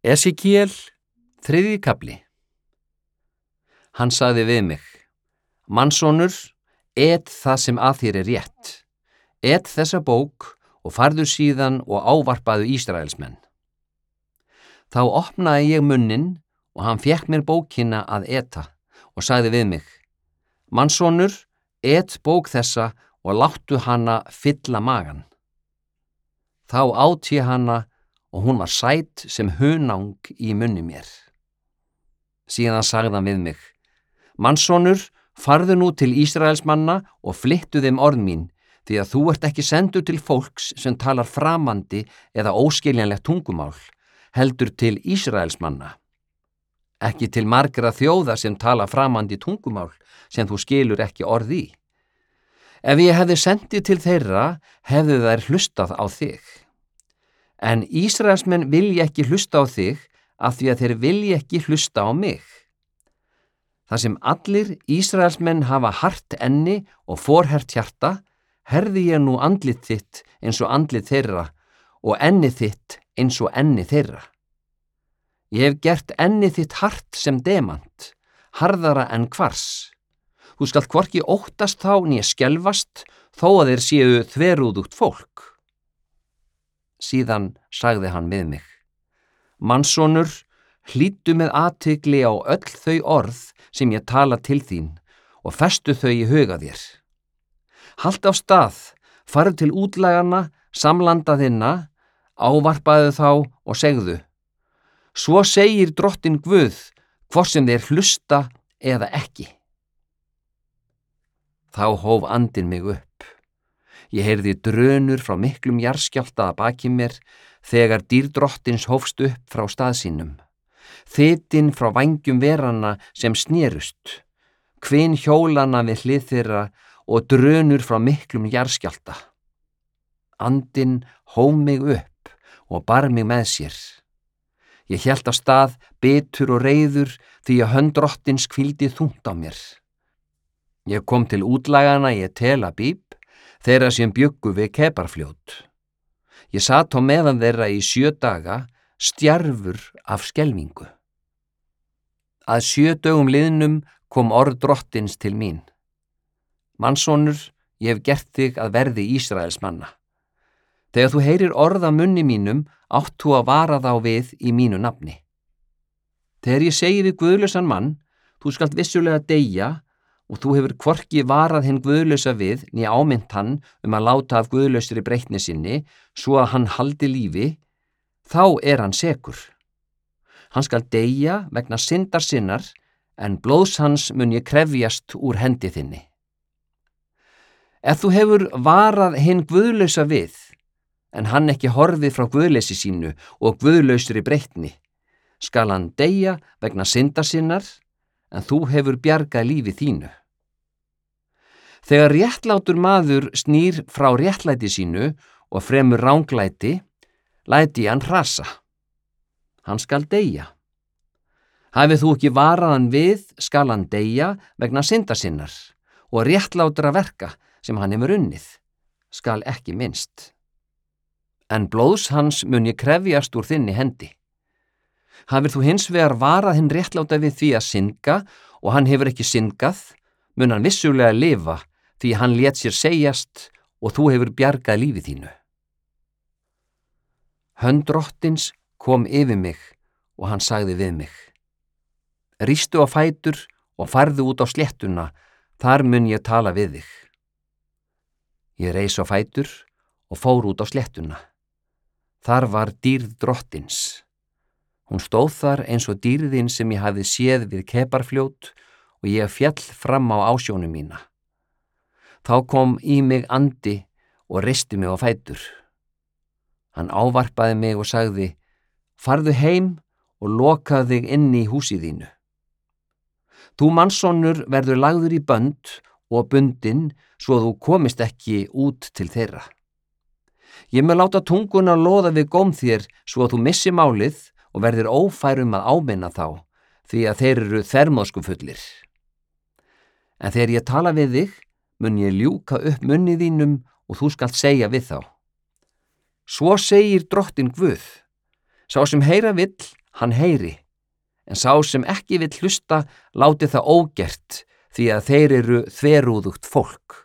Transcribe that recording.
Esekiel, 3. kafli. Hann sagði við mig: Mannsonur, et það sem að þér er rétt. Et þessa bók og farðu síðan og ávarpaðu Ísraelsmenn. Þá opnaði ég munninn og hann fékk mér bókina að eta og sagði við mig: Mannsonur, et bók þessa og láttu hana fylla magann. Þá át ég hana og hún var sæt sem hunang í munni mér. Síðan sagði hann við mig: Mannsonur, farðu nú til Ísraelsmanna og flyttu þeim orð mín, því að þú ert ekki sendur til fólks sem talar framandi eða óskiljanlegt tungumál, heldur til Ísraelsmanna. Ekki til margra þjóða sem tala framandi tungumál sem þú skilur ekki orð í. Ef ég hefði sendið til þeirra, hefðu þær hlustað á þig. En Ísraelsmenn vilja ekki hlusta á þig af því að þeir vilja ekki hlusta á mig. Það sem allir Ísraelsmenn hafa hart enni og forhert hjarta, herði ég nú andlit þitt eins og andlit þeirra og enni þitt eins og enni þeirra. Ég hef gert enni þitt hart sem demant, harðara en kvars. Þú skalt hvorki óttast þá né skelfast, þó að þeir séu þverúðugt fólk. Síðan sagði hann við mig: Mannsonur, hlýddu með athygli á öll þau orð sem ég tala til þín og festu þau í huga þér. Haltu af stað, farðu til útlaganna, samlanda þinna, ávarpaðu þá og segðu: Svo segir Drottinn Guð, hvort sem þeir hlusta eða ekki. Þá hóf andinn mig upp. Ég heyrði drunur frá miklum jarðskjálfta að baki mér þegar dýr Drottins hófst upp frá stað sínum. Þytin frá vængjum veranna sem snerust, hvin hjólana við hlið þeirra og drunur frá miklum jarðskjálfta. Andinn hóf mig upp og bar mig með sér. Ég hélt af stað bitur og reiður því að hönd Drottins hvíldi þungt á mér. Ég kom til útlagana í Tel Abíb, þeirra sem bjuggu við Kebarfljót. Ég sat á meðan þeirra í 7 daga, stjarfur af skelfingu. Að 7 dögum liðnum kom orð Drottins til mín: Mannsonur, ég hef gert þig að verði Ísraelsmanna. Þegar þú heyrir orð af munni mínum, átt þú að vara þá við í mínu nafni. Þegar ég segi við guðlausan mann: þú skalt vissulega deyja, og þú hefur hvorki varað hinn guðlausa við né áminnt hann að láta af guðlausri breytni sinni, svo að hann haldi lífi, þá er hann sekur. Hann skal deyja vegna syndar sinnar, en blóðs hans mun ég krefjast úr hendi þinni. Ef þú hefur varað hinn guðlausa við, en hann ekki horfið frá guðleysi sínu og guðlausri breytni, skal hann deyja vegna syndar sinnar, en þú hefur bjargað lífi þínu. Þegar réttlátur maður snýr frá réttlæti sínu og fremur ranglæti, læti hann hrasa. Hann skal deyja. Hafið þú ekki varað hann við, skal hann deyja vegna syndar sinnar, og réttlátra verka sem hann hefur unnið, skal ekki minnst. En blóðs hans mun ég krefjast úr þinni hendi. Hafir þú hins vegar varað hinn réttláta við því að syndga og hann hefur ekki syndgað, mun hann vissulega lifa því hann lét sér segjast og þú hefur bjargað lífi þínu. Hönd Drottins kom yfir mig og hann sagði við mig: Rístu á fætur og farðu út á sléttuna, þar mun ég tala við þig. Ég reis á fætur og fór út á sléttuna. Þar var dýrð Drottins. Hún stóð þar eins og dýrðin sem ég hafði séð við Kebarfljót og ég féll fram á ásjónu mína. Þá kom í mig andi og reisti mig á fætur. Hann ávarpaði mig og sagði: Farðu heim og lokaðu þig inni í húsi þínu. Þú mannsonur verður lagður í bönd og bundinn svo að þú komist ekki út til þeirra. Ég mun láta tunguna loða við góm þér svo að þú missi málið og verðir ófær að áminna þá, því að þeir eru þvermóðskufullir. En þegar ég tala við þig, mun ég ljúka upp munni þínum og þú skalt segja við þá: Svo segir Drottinn Guð: Sá sem heyra vill, hann heyri, en sá sem ekki vill hlusta láti það ógert því að þeir eru þverúðugt fólk.